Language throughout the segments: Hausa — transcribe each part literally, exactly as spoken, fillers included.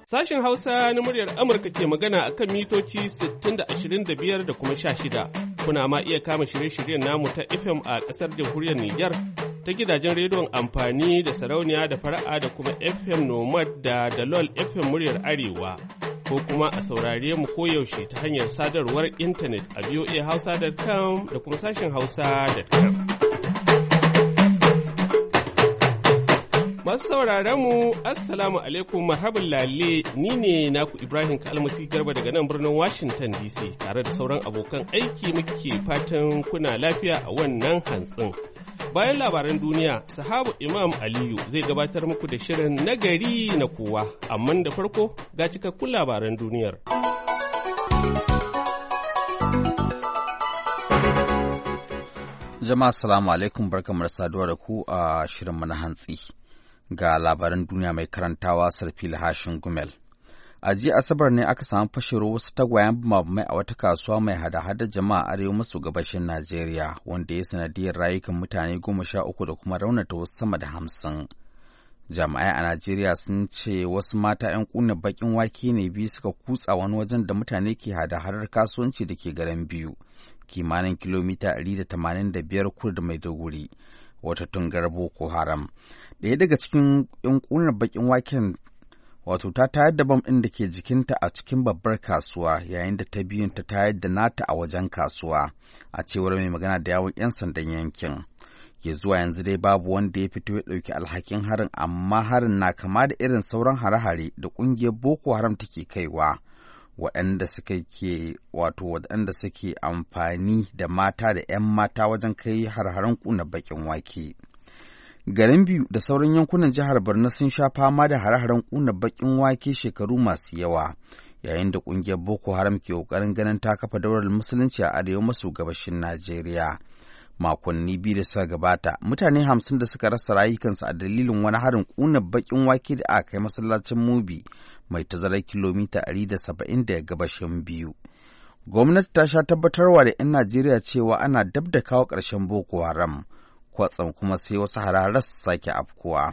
Sashen Hausa na muryar Amurka ke magana a kan mitoci sittin da ashirin da biyar da kuma sha shida. Kuna ma iya kama shirye-shiryen namu ta F M a ƙasar jamhuriyar Nijar ta gidajen rediyon amfani da sarauniya da fara'a da kuma F M Nomad da Dalol F M muryar Arewa. Ko kuma a saurare mu koyaushe ta hanyar sadarwar intanet a v o a hausa dot com da kuma sashen hausa dot com. Masu sauraron mu, Assalamu alaikum, marhaban lalle, ni ne naku Ibrahim Kalmasi Garba daga nan birnin Washington D C tare da sauran abokan aiki muke fatan kuna lafiya a wannan hantsin. Bayan labaran duniya, sahabu Imam Aliyu zai gabatar muku da shirin nagari na kowa, amma da farko ga cikakkun labaran duniyar. Jama'a assalamu alaikum, barkamu da saduwa da ku a shirin na hantsi. Ga labaran duniya mai karantawa Sarfil Hashin Gumel. A jiya Asabar ne aka samu fashewar wasu tagwayen bamabamai a wata kasuwa mai hada-hada jama'a arewa maso gabashin Najeriya, wanda ya sanadiyar rayukan mutane goma sha uku da kuma raunata wasu sama da hamsin. Jami'ai a Najeriya sun ce wasu mata 'yan ƙuna baƙin wake ne biyu suka kutsa wani wajen da mutane ke hada-hadar kasuwanci da ke garin Biyu, kimanin kilomita ɗari da tamanin da biyar kudu da Maiduguri, wata tungar Boko Haram. Ɗaya daga cikin 'yan ƙunar baƙin waken wato ta tayar da bam ɗin da ke jikinta a cikin babbar kasuwa, yayin da ta biyun ta tayar da nata a wajen kasuwa, a cewar mai magana da yawon 'yan sandan yankin. Ya zuwa yanzu dai babu wanda ya fito ya ɗauki alhakin harin, amma harin na kama da irin sauran hare-hare da ƙungiyar Boko Haram take kaiwa, waɗanda suka ke wato waɗanda suke amfani da mata da 'yan mata wajen kai har-haren ƙuna baƙin wake. Garin Biyu da sauran yankunan jihar Borno sun sha fama da hare-haren ƙuna baƙin wake shekaru masu yawa, yayin da ƙungiyar Boko Haram ke ƙoƙarin ganin ta kafa daular musulunci a arewa maso gabashin Najeriya. Makonni biyu da suka gabata, mutane hamsin da suka rasa rayukansu a dalilin wani harin ƙuna baƙin wake da aka kai masallacin Mubi mai tazarar kilomita ɗari da saba'in da gabashin Biyu. Gwamnati ta sha tabbatarwa da 'yan Najeriya cewa ana dab da kawo ƙarshen Boko Haram. Kwatsam kuma sai wasu hararar su sake afkuwa.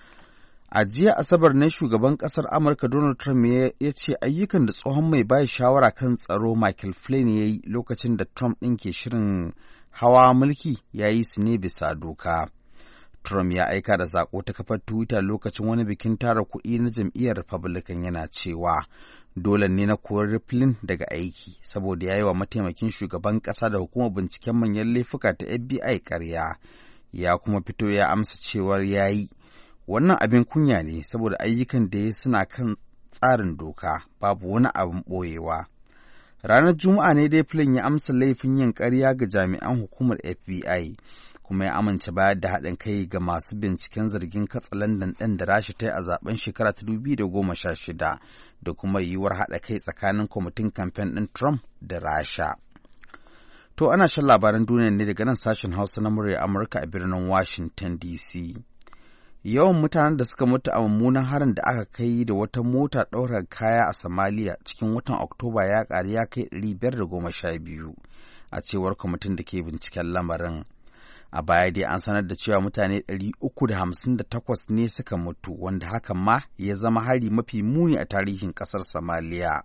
A jiya Asabar ne shugaban ƙasar Amurka Donald Trump ya ce ayyukan da tsohon mai bayar shawara kan tsaro Michael Flynn ya yi lokacin da Trump ɗin ke shirin hawa mulki ya yi su ne bisa doka. Trump ya aika da saƙo ta kafar Twitter lokacin wani bikin tara kuɗi na jam'iyyar Republican yana cewa dole ne na kori Flynn daga aiki saboda ya yi wa mataimakin shugaban ƙasa da hukumar binciken manyan laifuka ta F B I ƙarya. Ya kuma fito ya amsa cewar ya yi, wannan abin kunya ne saboda ayyukan da ya suna kan tsarin doka, babu wani abin ɓoyewa. Ranar Juma'a ne dai Flynn ya amsa laifin yin ƙarya ga jami'an hukumar F B I, kuma ya amince bayar da haɗin kai ga masu binciken zargin katsalandan ɗin da Rasha ta yi a zaben shekara ta dubu biyu da goma sha shida da kuma yiwuwar haɗa kai tsakanin kwamitin kamfen ɗin Trump da Rasha. To ana shan labaran duniya ne daga nan sashen Hausa na murya Amurka a birnin Washington D C. Yawan mutanen da suka mutu a mummunan harin da aka kai da wata mota ɗaukar kaya a Somalia cikin watan Oktoba ya ƙaru ya kai ɗari biyar da goma sha biyu, a cewar kwamitin da ke binciken lamarin. A baya dai an sanar da cewa mutane ɗari uku da hamsin da takwas ne suka mutu, wanda hakan ma ya zama hari mafi muni a tarihin ƙasar Somalia.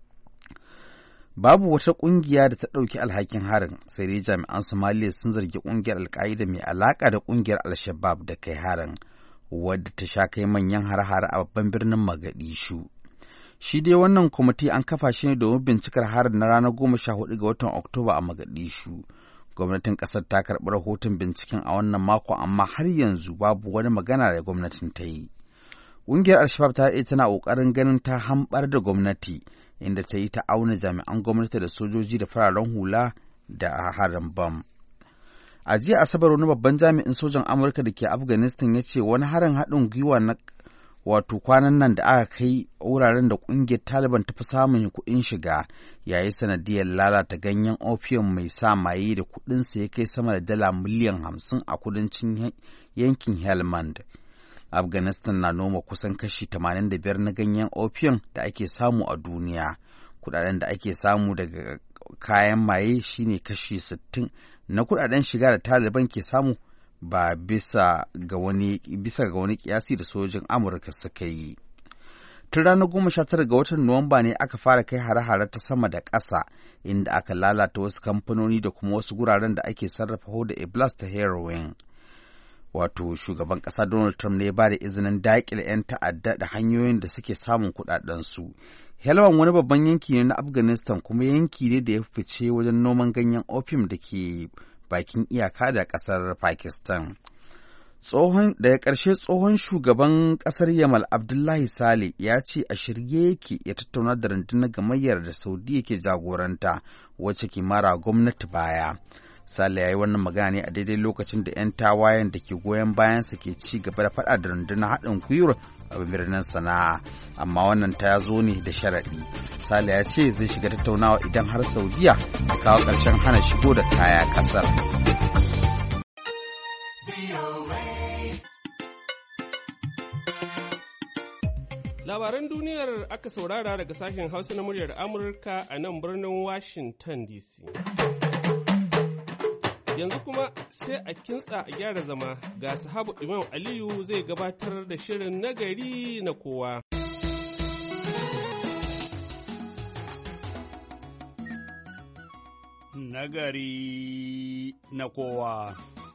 Babu wata ƙungiya da ta ɗauki alhakin harin, sai dai jami'an Somaliya sun zargi ƙungiyar Al-Qaida mai alaƙa da ƙungiyar Al-Shabaab da kai harin, wadda ta sha kai manyan har-hare a babban birnin Mogadishu. Shi dai wannan kwamiti an kafa shi ne domin bincikar harin na ranar goma sha hudu ga watan Oktoba a Mogadishu. Gwamnatin ƙasar ta karɓi rahoton binciken a wannan mako, amma har yanzu babu wani magana da gwamnatin ta yi. Ƙungiyar Al-Shabaab ta daɗe tana ƙoƙarin ganin ta hamɓar da gwamnati, inda ta yi ta auna jami'an gwamnati da sojoji da fararen hula da harin bam. A jiya Asabar wani babban jami'in sojan Amurka da ke Afghanistan ya ce wani harin haɗin gwiwa na wato kwanan nan da aka kai wuraren da ƙungiyar Taliban ta fi samun kuɗin shiga ya yi sanadiyar lalata ganyen opium mai sa maye da kuɗinsa ya kai sama da dala miliyan hamsin a kudancin yankin Helmand. Afghanistan na noma kusan kashi tamanin da biyar na ganyen opium da ake samu a duniya. Kudaden da ake samu daga kayan maye shine kashi sittin na kudaden shiga da Taliban ke samu, ba bisa ga wani bisa ga wani kiyasi da sojin Amurka suka yi. Tun ranar goma sha tara ga watan Nuwamba ne aka fara kai hare-hare ta sama da ƙasa, inda aka lalata wasu kamfanoni da kuma wasu guraren da ake sarrafa hoda iblis ta heroin. Wato shugaban ƙasa Donald Trump ne ya ba da izinin daƙile 'yan ta'adda da hanyoyin da suke samun kuɗaɗensu. Helwan wani babban yanki ne na Afghanistan kuma yanki ne da ya fice wajen noman ganyen opium da ke bakin iyaka da ƙasar Pakistan. Tsohon daga ƙarshe tsohon shugaban ƙasar Yamal Abdullahi Saleh ya ce a shirye yake ya tattauna da rundunar gamayyar da Saudi ke jagoranta wacce ke mara gwamnati baya. Saleh ya yi wannan magana ne a daidai lokacin da 'yan tawayen da ke goyon bayansa ke ci gaba da faɗa da rundunar haɗin gwiwar a birnin Sana'a, amma wannan ta zo ne da sharaɗi. Saleh ya ce zai shiga tattaunawa idan har Saudiya ta kawo ƙarshen hana shigo da kaya ƙasar. Labaran duniyar aka saurara daga sashen Hausa na muryar Amurka a nan birnin Washington D C. Yanzu kuma sai a kintsa a gyara zama ga sahabu Imam Aliyu zai gabatar da shirin nagari na kowa. Nagari na kowa.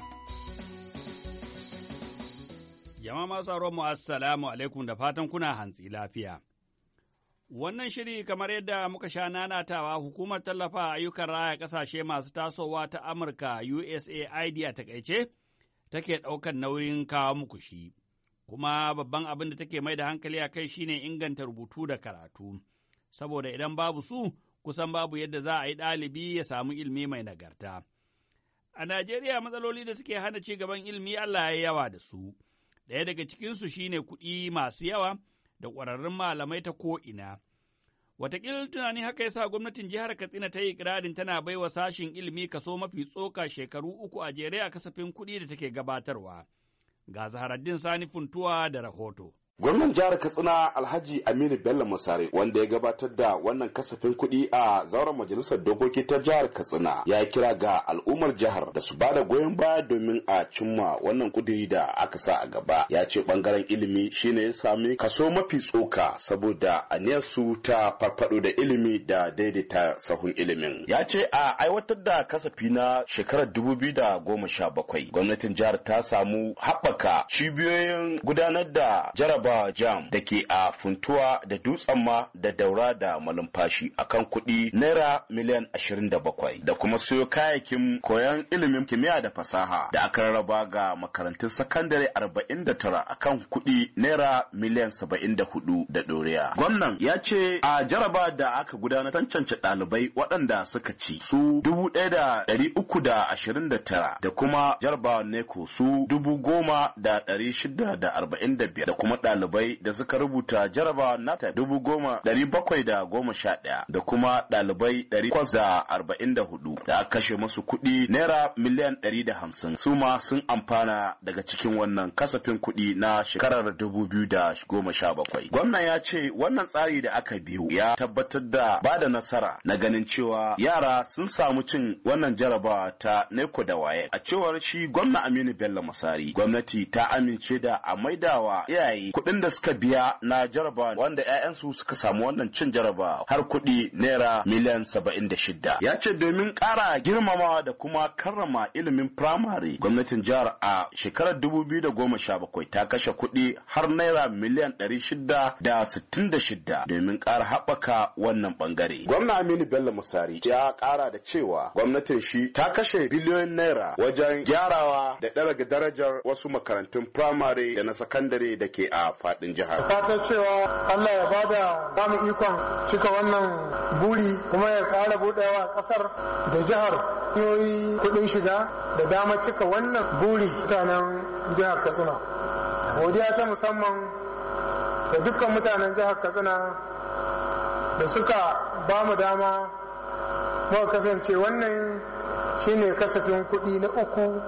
Jama'a masu mu assalamu alaikum da fatan kuna hantsi lafiya. Wannan shiri kamar yadda muka sha nanatawa hukumar tallafa ayyukan raya ƙasashe masu tasowa ta Amurka U S A I D a takaice take ɗaukar nauyin kawo muku shi, kuma babban abin da take mai da hankali a kai shine inganta rubutu da karatu, saboda idan babu su kusan babu yadda za a yi ɗalibi ya samu ilimi mai nagarta. A Najeriya matsaloli da suke hana ci gaban ilimi Allah ya yawa da su. Ɗaya daga cikinsu shi ne kuɗi masu yawa da ƙwararrun malamai ta ko'ina. Wataƙila tunani haka yasa gwamnatin jihar Katsina ta yi ƙirarin tana baiwa sashin ilimi kaso mafi tsoka shekaru uku a jere a kasafin kuɗi da take gabatarwa. Ga Zaharaddin Sani Funtuwa da rahoto. Gwamnan jihar Katsina Alhaji Aminu Bello Masare wanda ya gabatar da wannan kasafin kuɗi a zauren majalisar dokoki ta jihar Katsina ya kira ga al'ummar jihar da su bada goyon baya domin a cimma wannan kudiri da aka sa a gaba. Ya ce bangaren ilimi shine ya sami kaso mafi tsoka saboda aniyar su ta farfado da ilimi da daidaita sahun ilimin. Ya ce a aiwatar da kasafi na shekarar dubu biyu da goma sha bakwai gwamnatin jihar ta samu haɓaka cibiyoyin gudanar da jaraba jam da ke a Funtuwa da Dutsen ma da Daura da Malumfashi akan kuɗi naira miliyan ashirin da bakwai da kuma siyo kayayyakin koyon ilimin kimiyya da fasaha da aka rarraba ga makarantun sakandare arba'in da tara akan kuɗi naira miliyan saba'in da hudu da ɗoriya. Gwamnan ya ce a jaraba da aka gudanar tantance ɗalibai waɗanda suka ci su dubu ɗaya da ɗari uku da ashirin da tara da kuma jarabawa neko su dubu goma da ɗari shida da arba'in da biyar da kuma ɗalibai da suka rubuta jaraba nata dubu goma ɗari bakwai da goma sha ɗaya da kuma ɗalibai ɗari kwas da arba'in da hudu da aka kashe masu kuɗi naira miliyan ɗari da hamsin su ma sun amfana daga cikin wannan kasafin kuɗi na shekarar dubu biyu da goma sha bakwai. Gwamnan ya ce wannan tsari da aka biyu ya tabbatar da ba da nasara na ganin cewa yara sun samu cin wannan jarabawa ta neko da waye. A cewar shi gwamna Aminu Bello Masari gwamnati ta amince da a maidawa iyaye kuɗin da suka biya na jaraba wanda 'ya'yansu suka samu wannan cin jaraba har kuɗi naira miliyan saba'in da shida. Ya ce domin ƙara girmamawa da kuma karrama ilimin firamare gwamnatin jihar a shekarar dubu biyu da goma sha bakwai ta kashe kuɗi har naira miliyan ɗari shida da sittin da shida domin ƙara haɓaka wannan ɓangare. Gwamna Aminu Bello Musari ya ƙara da cewa gwamnatin shi ta kashe biliyoyin naira wajen gyarawa da ɗaga darajar wasu makarantun firamare da na sakandare da ke a faɗin jihar. Fatan cewa Allah ya bada bamu ikon cika wannan buri kuma ya ƙara buɗewa ƙasar da jihar hanyoyi kuɗin shiga da dama cika wannan buri mutanen jihar Katsina. Godiya ta musamman da dukkan mutanen jihar Katsina da suka ba mu dama muka kasance wannan shine kasafin kuɗi na uku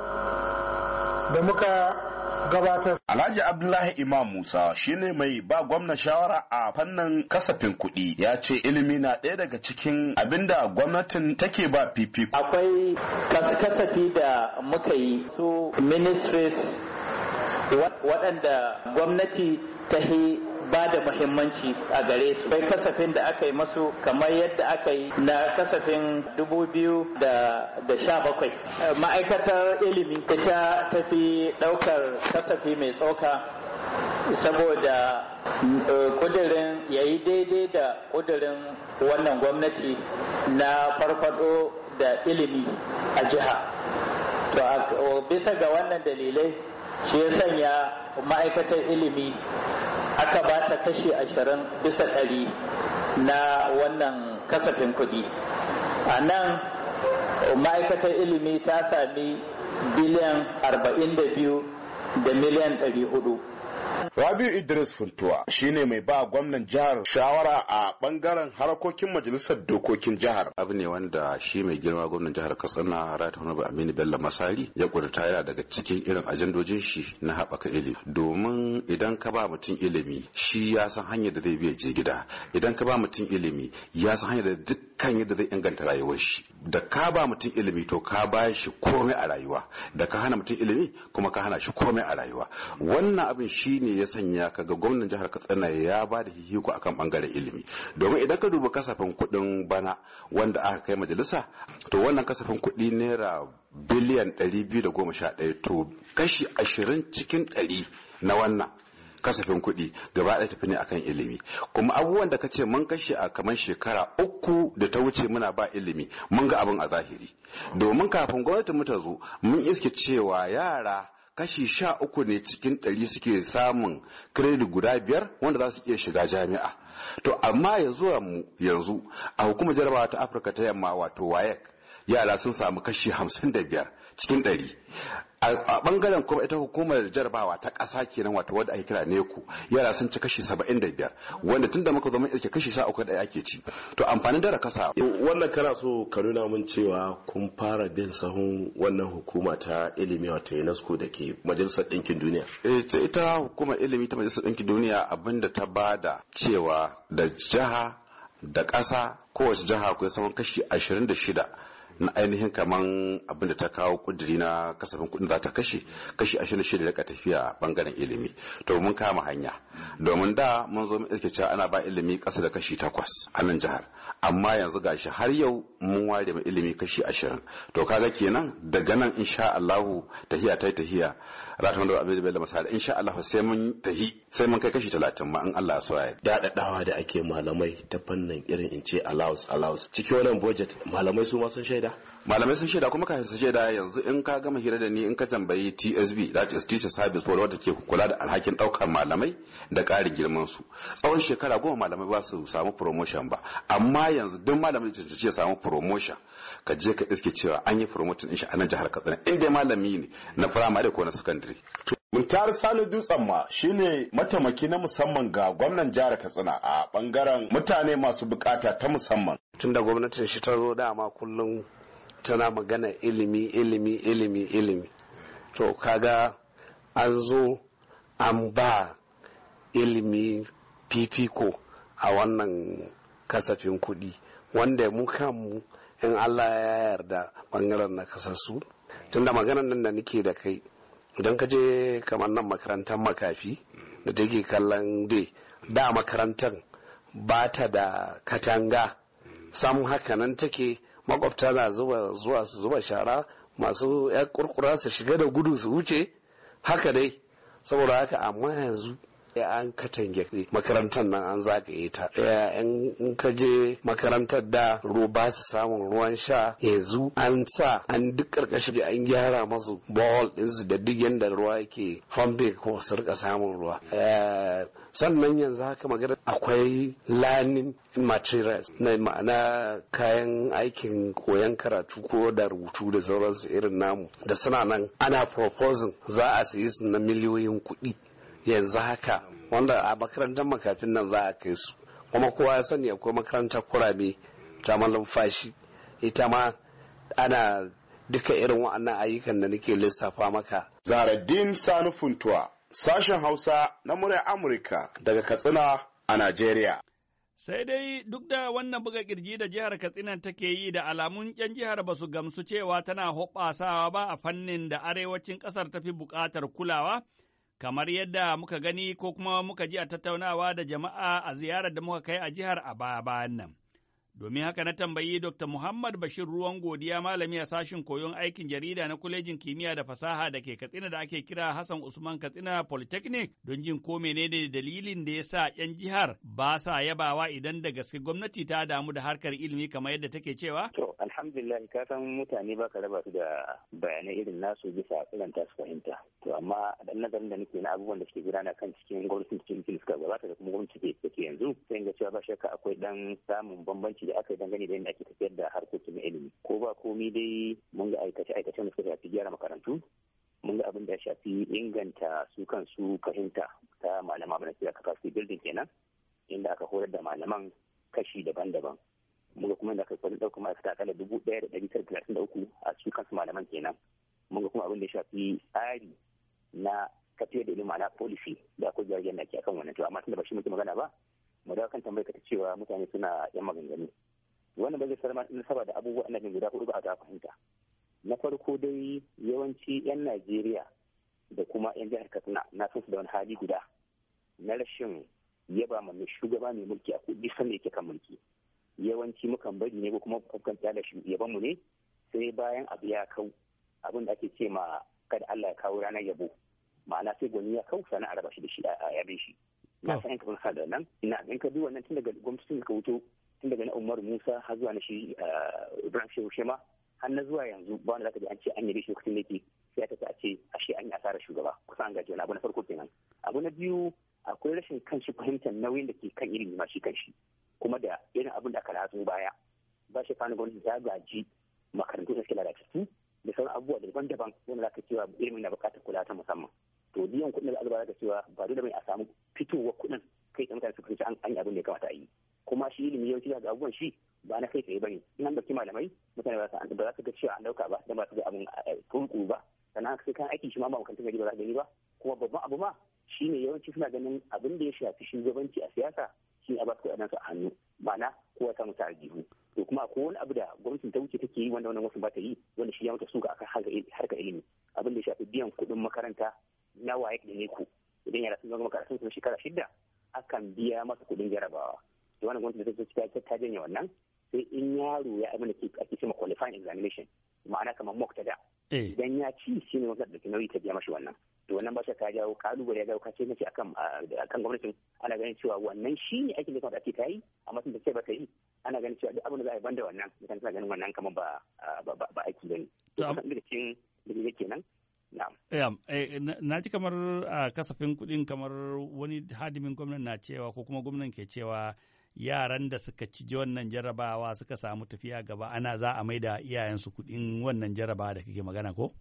da muka gabatar. Alhaji Abdullahi Imam Musa shine mai ba gwamna shawara a fannin kasafin kuɗi ya ce ilimi na ɗaya daga cikin abinda gwamnatin take ba fifiko. Akwai kasafi da muka yi su ministries waɗanda gwamnati ta yi ba da muhimmanci a gare su. Bai kasafin da aka yi masu kamar yadda aka yi na kasafin dubu biyu da sha bakwai. Ma'aikatar ilimi ta tafi ɗaukar kasafi mai tsoka saboda kudirin ya yi daidai da kudirin wannan gwamnati na farfado da ilimi a jiha. To bisa ga wannan dalilai shi ya sanya ma'aikatar ilimi aka ba ta kashi ashirin bisa ɗari na wannan kasafin kuɗi. A nan ma'aikatar ilimi ta sami biliyan arba'in da biyu da miliyan ɗari hudu. Rabiu Idris Funtuwa shine mai ba gwamnan jihar shawara a bangaren harkokin majalisar dokokin jihar. Abu ne wanda shi mai girma gwamnan jihar Katsina Right Honorable Aminu Bello Masari ya kudurta yana daga cikin irin ajandojin shi na haɓaka ilimi. Domin idan ka ba mutum ilimi shi ya san hanyar da zai biya je gida. Idan ka ba mutum ilimi ya san hanyar da dukkan yadda zai inganta rayuwar shi. Da ka ba mutum ilimi to ka ba shi komai a rayuwa. Da ka hana mutum ilimi kuma ka hana shi komai a rayuwa. Wannan abin shi ne ya sanya kaga gwamnan jihar Katsina ya ba da hihiko akan bangaren ilimi. Domin idan ka duba kasafin kuɗin bana wanda aka kai majalisa to wannan kasafin kuɗi naira biliyan ɗari biyu da goma sha ɗaya to kashi ashirin cikin ɗari na wannan kasafin kuɗi gaba ɗaya tafi ne akan ilimi. Kuma abubuwan da ka ce mun kashe a kamar shekara uku da ta wuce muna ba ilimi mun ga abin a zahiri. Domin kafin gwamnati mu ta zo mun iske cewa yara kashi sha uku ne cikin ɗari suke samun kiredi guda biyar wanda za su iya shiga jami'a. To amma yanzu mu yanzu a hukumar jarabawa ta Afirka ta yamma wato W A E C yara sun samu kashi hamsin da biyar cikin ɗari. A bangaren kuma ita hukumar jarabawa ta ƙasa kenan wato wadda ake kira NECO yara sun ci kashi saba'in da biyar wanda tunda muka zo mun iske kashi sha uku da ake ci. To amfanin dara kasa wannan kana so ka nuna mun cewa kun fara bin sahun wannan hukuma ta ilimi wato UNESCO da ke Majalisar Ɗinkin Duniya. Eh ita hukumar ilimi ta Majalisar Ɗinkin Duniya abinda ta bada cewa da jiha da ƙasa kowace jiha akwai saman kashi ashirin da shida na ainihin kaman abin da ta kawo kudiri na kasafin kudin za ta kashe kashi ashirin da shida daga tafiya bangaren ilimi. To mun kama hanya domin da mun zo mun iske cewa ana ba ilimi kasa da kashi takwas a nan jihar amma yanzu gashi har yau mun ware mai ilimi kashi ashirin. To kaga kenan daga nan insha Allahu tahiya ta tahiya ratun da abin da bai masala insha Allah sai mun tahi sai mun kai kashi talatin ma in Allah ya so ya dadadawa da ake malamai ta fannin irin in ce allowance allowance cikin wannan budget malamai su ma sun shaida malamai sun shaida kuma kafin su shaida yanzu in ka gama hira da ni in ka tambayi T S B that is Teacher Service Board wadda ke kula da alhakin daukar malamai da ƙarin girman su tsawon shekara goma malamai ba su samu promotion ba amma yanzu duk malamai da ce samu promotion ka je ka iske cewa an yi promotion din shi a nan jihar Katsina inda malami ne na primary ko na secondary. Muntar Sani Dutsen ma shine mataimaki na musamman ga gwamnan jihar Katsina a bangaren mutane masu bukata ta musamman. Tunda gwamnatin shi ta zo dama kullum tana magana ilimi ilimi ilimi ilimi to kaga an zo an ba ilimi fifiko a wannan kasafin kuɗi wanda mu kanmu in Allah ya yarda bangaren na kasassu tunda maganar nan da nake da kai idan ka je kamar nan makarantar makafi da take kallon dai da makarantar ba ta da katanga sam haka nan take makwabta na zuba zuwa su zuba shara masu ya kurkura su shiga da gudu su wuce haka dai saboda haka amma yanzu an katange makarantar nan an zagaye ta in ka je makarantar da ba su samun ruwan sha yanzu an sa an duk karkashin an gyara masu bowl ɗinsu da duk yadda ruwa yake famfe ko su rika samun ruwa sannan yanzu haka magana akwai learning materials na ma'ana kayan aikin koyon karatu ko da rubutu da sauransu irin namu da suna nan ana proposing za a sayi su na miliyoyin kuɗi yanzu haka wanda a makarantar makafin nan za a kai su kuma kowa ya sani akwai makarantar kurame ta malumfashi ita ma ana duka irin waɗannan ayyukan da nake lissafa maka. Zahraddeen Sani Funtuwa sashen Hausa na muryar Amurka daga Katsina a Najeriya. Sai dai duk da wannan buga kirji da jihar Katsina take yi da alamun ‘yan jihar ba su gamsu cewa tana hoɓɓasawa ba a fannin da arewacin ƙasar tafi buƙatar kulawa, kamar yadda muka gani ko kuma muka ji a tattaunawa da jama'a a ziyarar da muka kai a jihar a baya-bayan nan. Domin haka na tambayi Dokta Muhammad Bashir Ruwan Godiya, malami a sashin koyon aikin jarida na Kwalejin Kimiyya da Fasaha da ke Katsina da ake kira Hassan Usman Katsina Polytechnic, don jin ko menene dalilin da ya sa 'yan jihar ba sa yabawa idan da gaske gwamnati ta damu da harkar ilimi kamar yadda take cewa? To, alhamdulillah, ka san mutane ba ka raba su da bayanai irin nasu bisa irin ta su fahimta. To, amma dan nazarin da nake na abubuwan da suke gudana kan cikin gwamnatin cikin suka gabata da kuma gwamnati da ke yanzu, sai ga cewa ba shakka akwai dan samun bambanci da aka yi dangane da yadda ake tafiyar da harkokin ilimi. Ko ba komi dai mun ga aikace-aikacen da suka shafi gyara makarantu, mun ga abin da ya shafi inganta su kansu fahimta ta malama bana kira capacity building kenan, inda aka horar da malaman kashi daban-daban. Mun ga kuma da aka kwadin ɗaukar ma'aikata akalla dubu ɗaya da ɗari tara talatin da uku a su kansu malaman kenan. Mun ga kuma abin da ya shafi tsari na tafiyar da ilimi ma'ana policy da akwai jiragen da ake akan wannan. To amma tunda ba shi muke magana ba, mu dawo kan tambayar ka ta cewa mutane suna yan maganganu. Wannan ba zai sarma nasaba da abubuwa na guda hudu ba a fahimta. Na farko dai yawanci 'yan Najeriya da kuma 'yan jihar Katsina na san su da wani hali guda na rashin yaba ma mai shugaba mai mulki a kudi sanda yake kan mulki. Yawanci mukan bari ne ko kuma kan tsaya shi yaban mu ne sai bayan abu ya kau, abin da ake ce ma kada Allah ya kawo ranar yabo. Ma'ana sai gwani ya kau sana a raba shi da shi a yabe shi. Na san ka sa da nan ina in ka bi wannan tun daga gwamnatin ka wuto tun daga na Umar Musa har zuwa na shi Ibrahim Shehu Shema har na zuwa yanzu ba wanda zaka ji an ce an yi shi lokacin da yake sai ta a ce ashe an yi asarar shugaba kusan an gaji wani abu na farko kenan. Abu na biyu akwai rashin kanshi fahimtar nauyin da ke kan ilimi ma shi kanshi kuma da irin abin da aka latsu baya ba shi fani gwamnati ta gaji makarantu da suke lalatattu da sauran abubuwa daban-daban wanda zaka cewa ilimin na bukatar kula ta musamman. To biyan kuɗin da alba da cewa ba dole bane a samu fitowar kuɗin kai da mutane su fahimci an yi abin da ya kamata a yi. Kuma shi ilimi yawanci da abubuwan shi ba na kai tsaye bane. In an dauki malamai mutane ba za su ga cewa an dauka ba dan ba su ga abin kurkuru ba. Sannan sai kan aiki shi ma ba makarantun gari ba za ka gani ba. Kuma babban abu ma shine yawanci suna ganin abin da ya shafi shugabanci a siyasa shi a ba su kuɗaɗen su a hannu. Ma'ana kowa ta mutu aljihu. To kuma akwai wani abu da gwamnatin ta wuce take yi wanda wannan wasu ba ta yi wanda shi ya mutu suka akan harkar ilimi. Abin da ya shafi biyan kuɗin makaranta na waye da ne ku idan yara sun zama karatun su shekara shida akan biya masa kuɗin jarabawa. To wannan gwamnati da ta ta janye wannan sai in yaro ya abin da ke ake cewa qualifying examination ma'ana kamar mock ta da idan ya ci shi ne wanda da nauyi ta biya mashi wannan. To wannan ba shi ka jawo kalubale ya jawo kace nace akan akan gwamnatin ana ganin cewa wannan shi ne aikin da kuma ake ta yi amma tun da sai ba ta yi ana ganin cewa duk abin da za a yi banda wannan mutane suna ganin wannan kamar ba ba aiki bane. To kuma da cikin da yake nan na ji kamar a kasafin kuɗin kamar wani hadimin gwamnan na cewa ko kuma gwamnan ke cewa yaran da suka ci wannan jarabawa suka samu tafiya gaba ana za a maida iyayensu kuɗin wannan jarabawa da kake magana ko?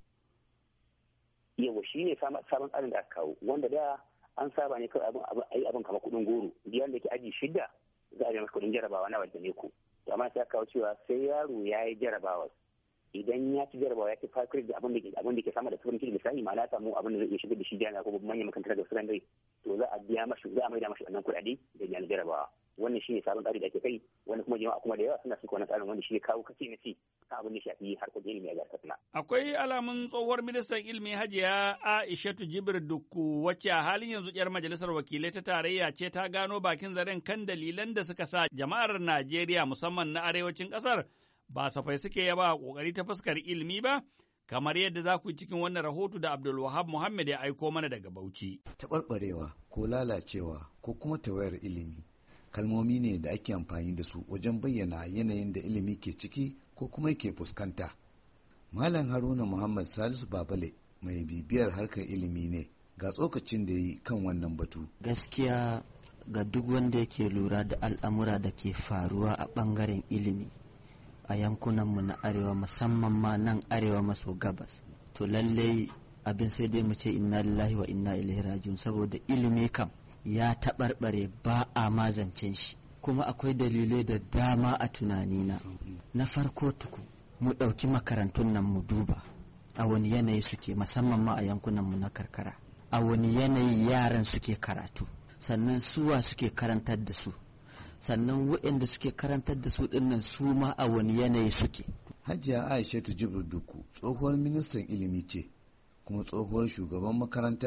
Yawa shi ne sabon tsarin da aka kawo wanda da an saba ne kawai abin abin kamar kuɗin goro biyan da ke aji shida za a yi masa kuɗin jarabawa na wajen ne ku. Amma sai aka kawo cewa sai yaro ya yi jarabawa idan ya ci jarabawa ya ci fakir da abin da ke abin da ke sama da turanci da misali ma na samu abin da zai iya shigar da shi jami'a ko manyan makarantar da sakandare to za a biya mashi za a maida mashi wannan kuɗaɗe da jami'an jarabawa wannan shine sabon tsari da ake kai wani kuma jama'a kuma da yawa suna suka wannan tsarin wanda shi ne kawo kace na ce kan abin da shafi harkokin ilimi a jihar Katsina. Akwai alamun tsohuwar ministan ilimi Hajiya Aishatu Jibril Dukku wacce a halin yanzu yar majalisar wakilai ta tarayya ce ta gano bakin zaren kan dalilan da suka sa jama'ar Najeriya musamman na arewacin ƙasar ba safai suke yaba kokari ta fuskar ilimi ba, kamar yadda za ku yi cikin wannan rahoto da Abdulwahab Muhammad ya aiko mana daga Bauchi. Taɓarɓarewa ko lalacewa ko kuma tawayar ilimi kalmomi ne da ake amfani da su wajen bayyana yanayin da ilimi ke ciki ko kuma yake fuskanta. Malam Haruna Muhammad Salisu Babale mai bibiyar harkar ilimi ne ga tsokacin da yi kan wannan batu. Gaskiya ga duk wanda yake lura da al'amura da ke faruwa a ɓangaren ilimi a yankunanmu na arewa musamman ma nan arewa maso gabas to lallai abin sai dai mu ce inna lillahi wa inna ilaihi rajiun saboda ilimi kam ya taɓarɓare ba a mazancen shi kuma akwai dalilai da dama a tunanina na farko tuku mu ɗauki makarantun nan mu duba a wani yanayi suke musamman ma a yankunanmu na karkara a wani yanayi yaran suke karatu sannan suwa suke karantar da su sannan waɗanda suke karantar da su ɗinnan su ma a wani yanayi suke. Hajiya Aishatu Jibril Dukku tsohuwar ministan ilimi ce kuma tsohuwar shugaban makaranta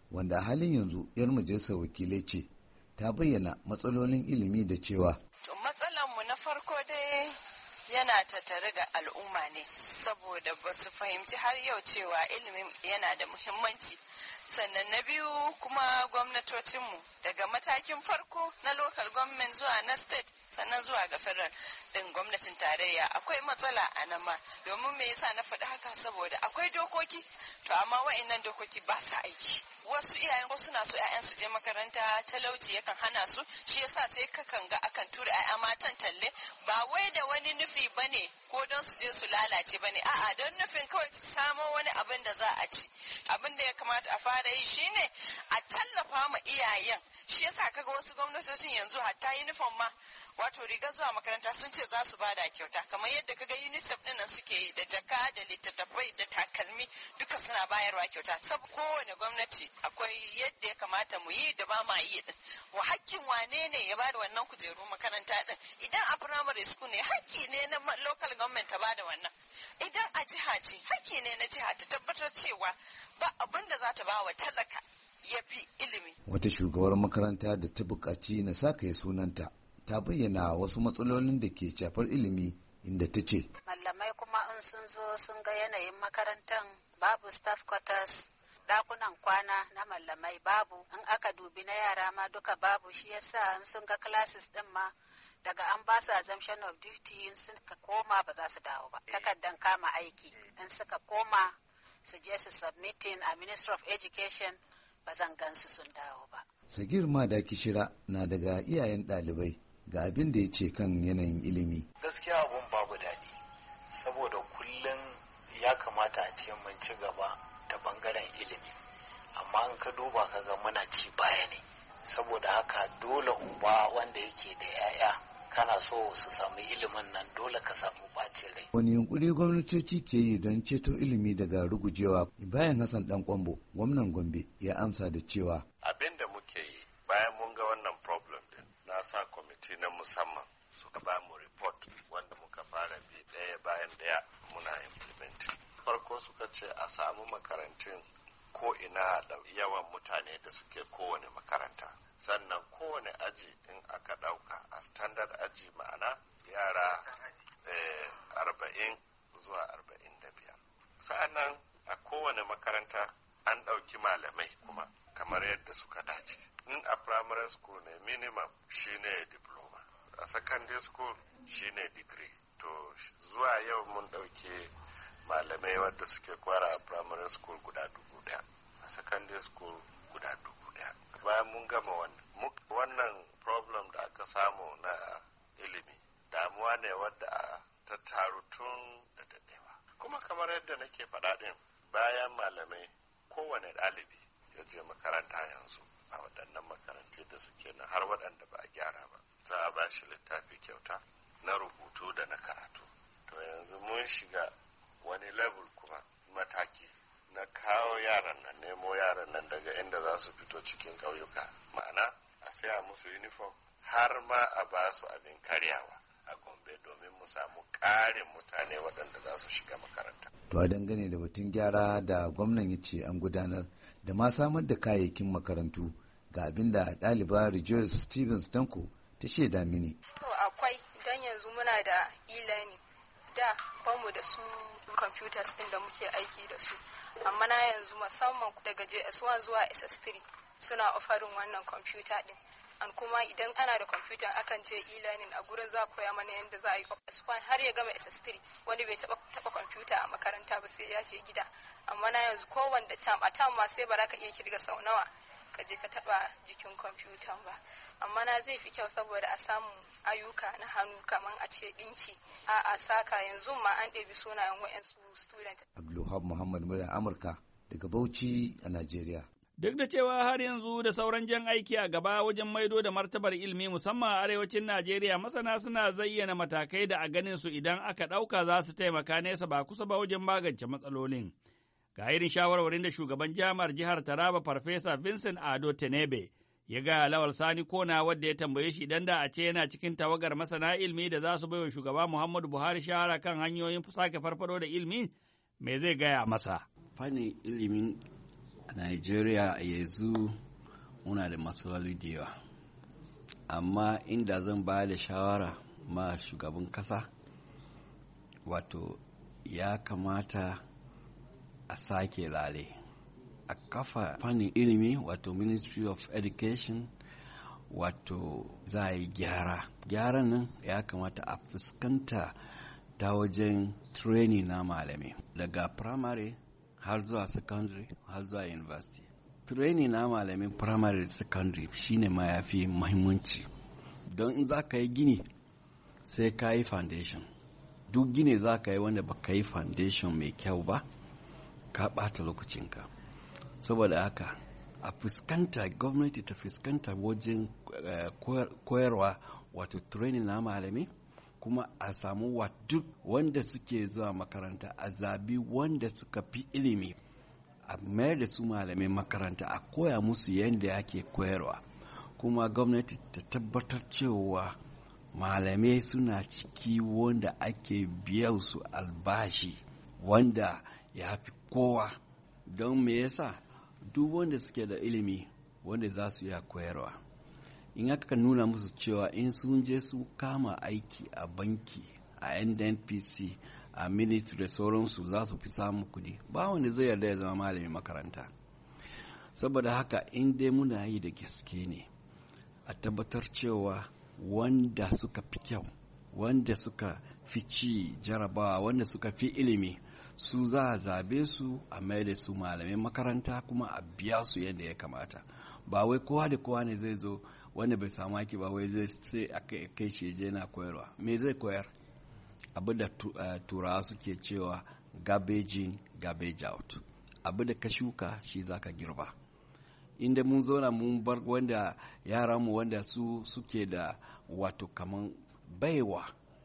wanda a halin yanzu 'yar majalisar wakilai ce, ta bayyana matsalolin ilimi da cewa. To matsalanmu na farko dai yana tattare ga al'umma ne, saboda ba su fahimci har yau cewa ilimin yana da muhimmanci. Sannan na biyu kuma gwamnatocinmu daga matakin farko na local government zuwa na state sannan zuwa ga federal din gwamnatin tarayya akwai matsala a nan ma. Domin me yasa na faɗi haka? Saboda akwai dokoki, to amma wa'annan dokoki ba sa aiki. Wasu iyayen ko suna so 'ya'yan su je makaranta, talauci yakan hana su, shi yasa sai kakan ga akan tura 'ya'ya matan talle, ba wai da wani nufi bane ko don su je su lalace bane, a'a don nufin kawai su samo wani abin da za a ci. Abin da ya kamata a fara yi shine a tallafa ma iyayen. Shi yasa kaga wasu gwamnatocin yanzu hatta uniform ma, wato riga zuwa makaranta sun ce za su bada kyauta, kamar yadda kaga UNICEF din nan suke yi, da jaka da littattafai da takalmi duka suna bayarwa kyauta. Saboda kowane gwamnati akwai yadda ya kamata mu yi da ba ma yi din. Wa hakkin wane ne ya bada wannan kujeru makaranta din? Idan a primary school ne hakki ne na local government ta bada wannan. Idan a jiha ce hakki ne na jiha ta tabbatar cewa ba abin da za ta ba wa talaka ya fi ilimi. Wata shugabar makaranta da ta buƙaci na sakaye sunanta ta bayyana wasu matsalolin da ke shafar ilimi, inda ta ce. Mallamai kuma in sun zo sun ga yanayin makarantar babu staff quarters, dakunan kwana na mallamai babu, in aka dubi na yara ma duka babu, shi yasa in sun ga classes din ma daga an ba su assumption of duty in suka koma ba za su dawo ba. Takardan kama aiki in suka koma su je su submitting a Ministry of Education ba zan gansu sun dawo ba. Sagir Madaki Shira na daga iyayen ɗalibai ga abin da ya ce kan yanayin ilimi. Gaskiya abun babu daɗi, saboda kullum ya kamata a ce mun ci gaba ta bangaren ilimi, amma in ka duba ka ga muna ci baya ne. Saboda haka dole uba wanda yake da 'ya'ya kana so su samu ilimin nan dole ka samu bacin rai. Wani yunkuri gwamnatoci ke yi don ceto ilimi daga rugujewa? Bayan Hassan Dan Kwambo, gwamnan Gombe, ya amsa da cewa. Abin da muke yi bayan mun ga wannan problem din, na sa kwamiti na musamman suka ba mu report wanda muka fara bi ɗaya bayan ɗaya muna implementing. Farko suka ce a samu makarantun ko ina da yawan mutane da suke kowane makaranta. Sannan kowane aji in aka ɗauka a standard aji, ma'ana yara arba'in zuwa arba'in da biyar. Sa'annan a kowane makaranta an ɗauki malamai kuma kamar yadda suka dace. In a primary school ne minimum shine diploma, a secondary school shine degree. To zuwa yau mun ɗauki malamai wadda suke kwara a primary school guda dubu ɗaya, a secondary school guda dubu ɗaya. Bayan mun gama wannan wannan problem da aka samu na ilimi, damuwa ne wadda ta taru tun da daɗewa. Kuma kamar yadda nake faɗa ɗin, bayan malamai kowane ɗalibi ya je makaranta yanzu a waɗannan makarantu da suke nan har waɗanda ba a gyara ba, za a ba shi littafi kyauta na rubutu da na karatu. To yanzu mun shiga wani level kuma mataki na kawo yaran nan, nemo yaran nan daga inda za su fito cikin ƙauyuka, ma'ana a saya musu uniform har ma a ba su abin karyawa a Gombe domin mu samu ƙarin mutane waɗanda za su shiga makaranta. To a dangane da batun gyara da gwamnan ya ce an gudanar da ma samar da kayayyakin makarantu, ga abin da ɗaliba Rejoice Stevens Tanko ta shaida mini. To akwai, don yanzu muna da e-learning, da bamu da su computers ɗin da muke aiki da su, amma na yanzu musamman daga J S one zuwa S S three suna ofarin wannan computer ɗin. An kuma idan ana da computer akan je e-learning a gurin za koya mana yadda za a yi S one har ya gama S S three, wani bai taba taba computer a makaranta ba sai ya je gida. Amma na yanzu kowanne tam a tam ma sai ba za ka iya kirga sau nawa ka je ka taba jikin computer ba. Amma na zai fi kyau saboda a samu ayyuka na hannu kamar a ce dinki a a saka yanzu ma an ɗebi sunayen wa'yansu student. Abdulwahab Muhammad Murya Amurka daga Bauchi a Najeriya. Duk da cewa har yanzu da sauran jan aiki a gaba wajen maido da martabar ilimi musamman a arewacin Najeriya, masana suna zayyana matakai da a ganin su idan aka ɗauka za su taimaka nesa ba kusa ba wajen magance matsalolin. Ga irin shawarwarin da shugaban jami'ar jihar Taraba Farfesa Vincent Ado Tenebe ya ga Lawal Sani Kona wadda ya tambaye shi idan da a ce yana cikin tawagar masana ilimi da za su baiwa shugaba Muhammadu Buhari shawara kan hanyoyin sake farfado da ilimi, me zai gaya masa? Fannin ilimin Nigeria yanzu muna da matsaloli da yawa, amma inda zan ba da shawara ma shugaban kasa, wato ya kamata a sake lale, a kafa fannin ilimi wato Ministry of Education, wato za a yi gyara. Gyaran nan ya kamata a fuskanta ta wajen training na malami daga primary har zuwa secondary har zuwa university. Training na malamin primary da secondary shine ma ya fi muhimmanci, don in za ka yi gini sai ka yi foundation. Duk gini za ka yi wanda ba ka yi foundation mai kyau ba, ka ɓata lokacinka. Saboda haka a fuskanta, gwamnati ta fuskanta wajen uh, koyarwa wato training na malami, kuma a samu wa duk wanda suke zuwa makaranta a zabi wanda suka fi ilimi, a mayar da su malamai makaranta, a koya musu yadda ake koyarwa. Kuma gwamnati ta tabbatar cewa malamai suna ciki wanda ake biyan su albashi wanda ya fi kowa. Don me yasa? Duk wanda suke da ilimi wanda za su iya koyarwa, in aka nuna musu cewa in sun je su kama aiki a banki, a N N P C, a ministry da sauransu, za su fi samun kudi, ba wanda zai yarda ya zama malamin makaranta. Saboda haka in dai muna yi da gaske ne, a tabbatar cewa wanda suka fi kyau, wanda suka fi ci jarabawa, wanda suka fi ilimi, su za a zabe su a mai da su malamin makaranta, kuma a biya su yadda ya kamata. Ba wai kowa da kowa ne zai zo wanda bai samu aiki ba wai zai sai a kai shi je na koyarwa. Me zai koyar? Abu da turawa suke cewa garbage in garbage out. Abu da ka shuka shi za ka girba. Inda mun zauna mun bar wanda yaranmu wanda su suke da wato kaman baiwa,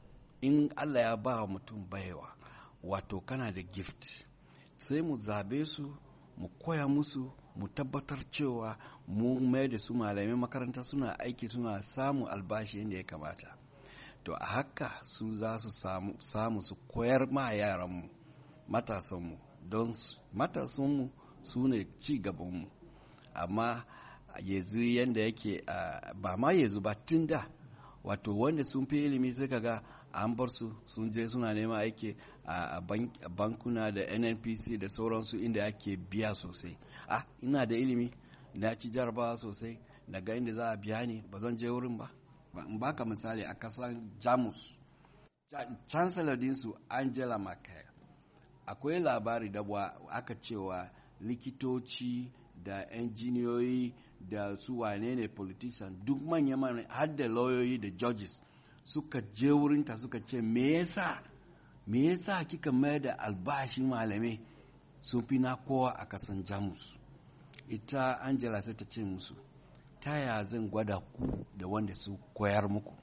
in Allah ya ba mutum baiwa, wato kana da gift, sai mu zabe su, mu koya musu, mu tabbatar cewa mu mai da su malamai makaranta, suna aiki, suna samu albashi yadda ya kamata. To a haka su za su samu, samu su koyar ma yaranmu, matasanmu, don matasanmu su ne ci gabanmu. Amma yanzu yadda yake uh, ba ma yanzu ba, tun da wato wanda sun fi ilimi sai kaga an bar su sun je suna neman aiki a bankuna da N N P C da sauransu inda ake biya sosai. Ah, ina da ilimi, na ci jarabawa sosai, daga inda za a biya ni, ba zan je wurin ba. In baka misali a kasan Jamus, chancellor dinsu Angela Merkel, akwai labari da aka cewa likitoci da injiniyoyi da su wane ne politician, duk manya-manya har da lauyoyi da judges suka je wurinta suka ce me yasa me yasa kika mai da albashin malamai sun fi na kowa a kasan Jamus. Ita Angela sai ta ce musu, ta ya zan gwada ku da wanda su koyar muku?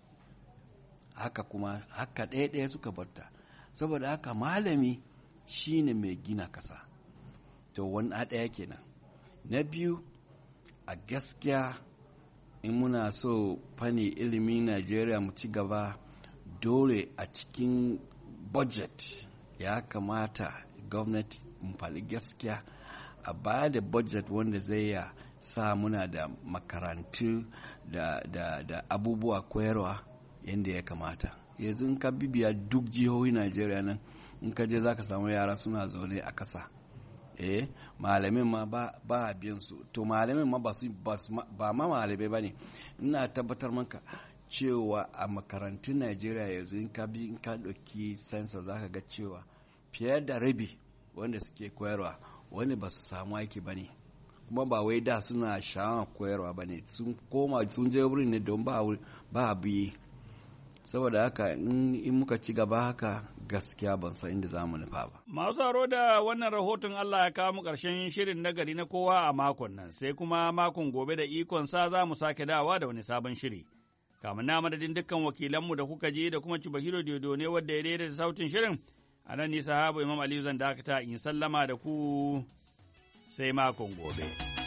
Haka kuma haka ɗaya-ɗaya suka barta. Saboda haka malami shine mai gina kasa. To wani ɗaya kenan. Na biyu, a gaskiya in muna so fani ilimin Najeriya mu ci gaba, dole a cikin budget ya kamata gwamnati mu faɗi gaskiya a ba da budget wanda zai ya sa muna da makarantu da, da, da abubuwa koyarwa yadda ya kamata. Yanzu in ka bibiya duk jihohi Najeriya nan, in ka je za ka samu yara suna zaune a kasa. Eh, malamin ma ba, ba biyan su. To malamin ma ba su ba ma malamai ba ne. Ina tabbatar maka cewa a makarantun Najeriya yanzu in ka bi in ka ɗauki sensa za ka ga cewa fiye da rabi wanda suke koyarwa wanda ba su samu aiki ba ne. Kuma ba wai da suna sha'awar koyarwa ba ne, sun koma sun je wurin ne don ba biye. Saboda haka in muka ci gaba haka gaskiya ban san inda za mu nufa ba. Masu haro da wannan rahoton Allah ya kawo mu ƙarshen shirin nagari na kowa a makon nan, sai kuma makon gobe da ikon sa za mu sake dawa da wani sabon shiri. Kamun na madadin dukkan wakilanmu da kuka je da kuma Cibahiro Dodo ne wadda ya daidaita sautin shirin, a nan ni sahabu Imam Aliyu zan dakata in sallama da ku sai makon gobe.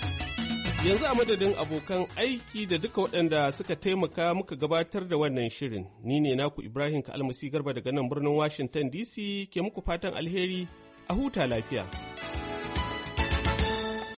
Yanzu a madadin abokan aiki da duka waɗanda suka taimaka muka gabatar da wannan shirin, ni ne naku Ibrahim Kalmasi Garba daga nan birnin Washington D C ke muku fatan alheri, a huta lafiya.